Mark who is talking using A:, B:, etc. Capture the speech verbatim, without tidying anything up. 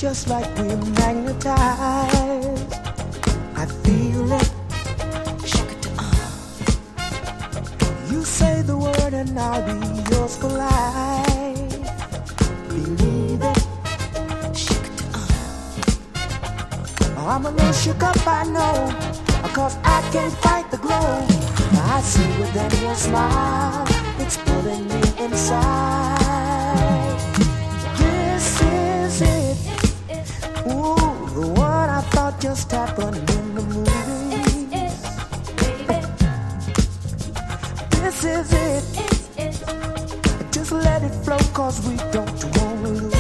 A: just like we're magnetized. I feel it. You say the word and I'll be yours for life. Believe it. I'm a little shook up, I know, cause I can't fight the glow. I see within your smile, it's pulling me inside. This is it. Ooh, the one I thought just happened in the movie. This is it. Just let it flow, cause we don't wanna lose.